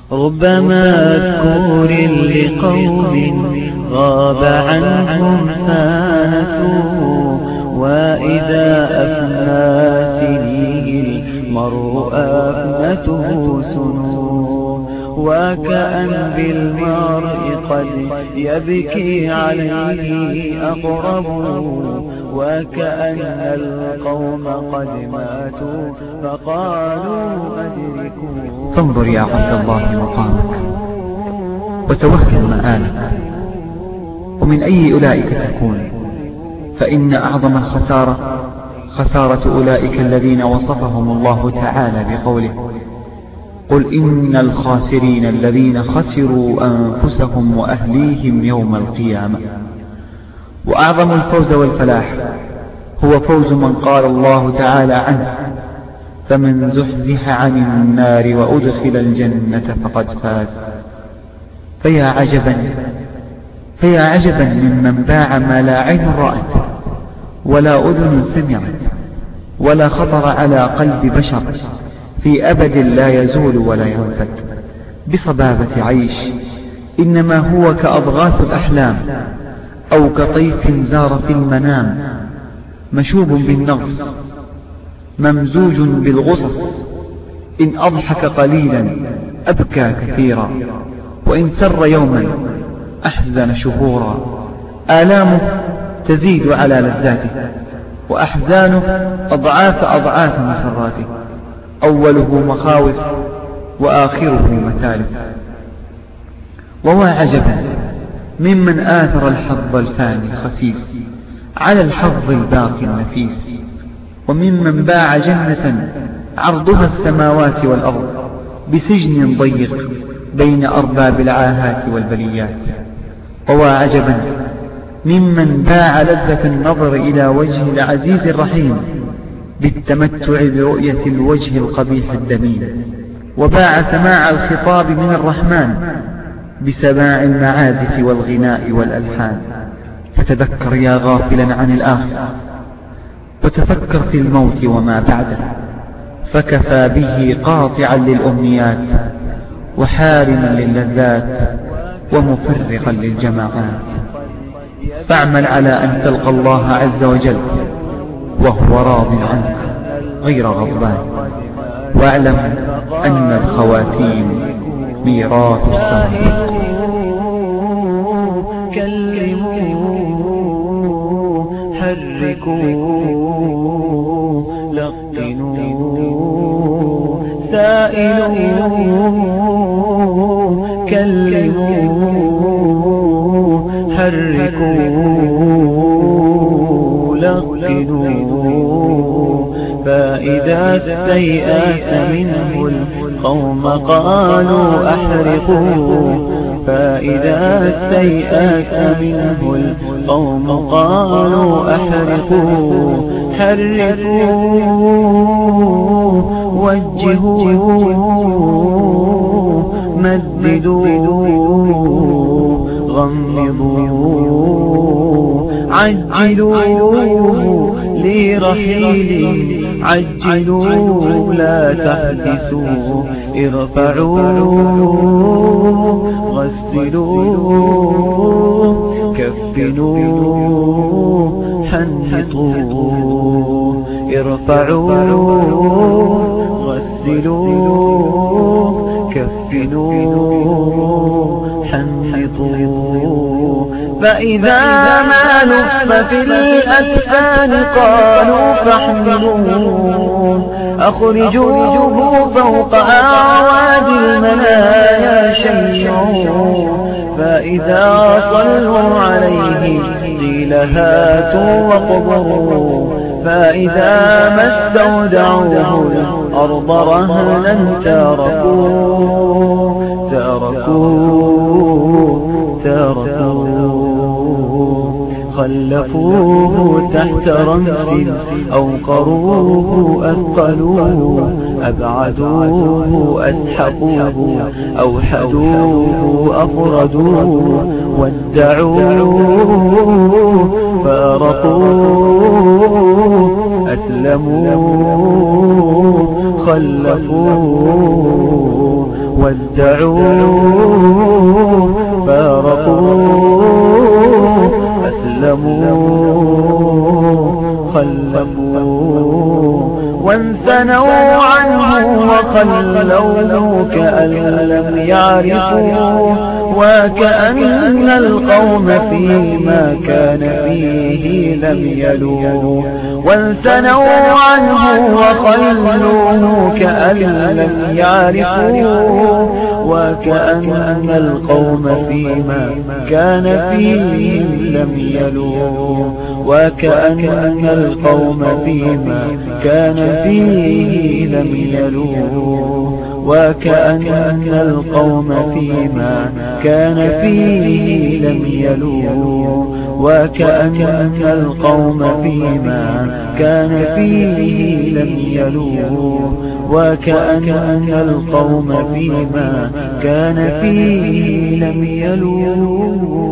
رب مذكور لقوم غاب عنهم فانسوا، وإذا أفنى سنيه المرء أفنته سنو، وكأن بالمرء قد يبكي عليه أقرب، وكأن القوم قد ماتوا فقالوا أدركوا. فانظر يا عبد الله مقامك وتوهم مآلك، ومن أي أولئك تكون؟ فإن أعظم الخسارة خسارة أولئك الذين وصفهم الله تعالى بقوله: قل إن الخاسرين الذين خسروا أنفسهم وأهليهم يوم القيامة. وأعظم الفوز والفلاح هو فوز من قال الله تعالى عنه: فمن زحزح عن النار وأدخل الجنة فقد فاز. فيا عجبا ممن باع ما لا عين رأت ولا أذن سمعت ولا خطر على قلب بشر في أبد لا يزول ولا ينفد بصبابة عيش، إنما هو كأضغاث الأحلام أو كطيف زار في المنام، مشوب بالنغص ممزوج بالغصص، إن أضحك قليلا أبكى كثيرا، وإن سر يوما أحزن شهورا. آلامه تزيد على لذاته، وأحزانه أضعاف مسراته، أوله مخاوف وآخره متالف. وعجبا ممن آثر الحظ الفاني الخسيس على الحظ الباقي النفيس، وممن باع جنة عرضها السماوات والأرض بسجن ضيق بين أرباب العاهات والبليات. وعجبا ممن باع لذة النظر إلى وجه العزيز الرحيم بالتمتع برؤية الوجه القبيح الدميم، وباع سماع الخطاب من الرحمن بسماع المعازف والغناء والألحان. فتذكر يا غافلا عن الآخرة، وتفكر في الموت وما بعده، فكفى به قاطعا للأمنيات وحارما للذات ومفرقا للجماعات. فاعمل على أن تلقى الله عز وجل وهو راض عنك غير غضبان، واعلم أن الخواتيم ميراث السوابق. كلموا حركوا لقنوا سائلوا، كلموا حركوا لقنوا. فإذا استيأس منه القوم قالوا أحرقوا، فإذا استيأس منه القوم قالوا أحرقوا. حرقوا وجهوا مددوا غمضوا، عجلوا لرحيل عجلوا لا تحبسوا. ارفعوا غسلوا كفنوا حنطوا. ارفعوا غسلوا كفنوا حنطوا. فإذا ما لف في الأكفان قالوا فاحملوه، أخرجوه فوق أعواد المنايا شيعوا. فإذا صلوا عليه قيل هاتوا وقبروا. فإذا ما استودعوه الأرض رهنا تركوه خلفوه تحت رمس أوقروه أثقلوه أبعدوه أسحقوه أوحدوه أفردوه ودعوه فارقوه أسلموه خلفوه ودعوا فارقوا أسلموا خلفوا وانثنوا عنه وخلوا كأن لم يعرفوا وكأن القوم فيما كان فيه لم يلوا وانثنوا عنه وخلوا كأن لم يعرفوا وكأن القوم فيما كان فيه لم يلوا وكأن القوم فيما كان فيه لم يلوا وكأن القوم فيما كان فيه لم يلوا وكأن القوم فيما كان فيه لم يلوا وكأن القوم فيما كان فيه لم يلوا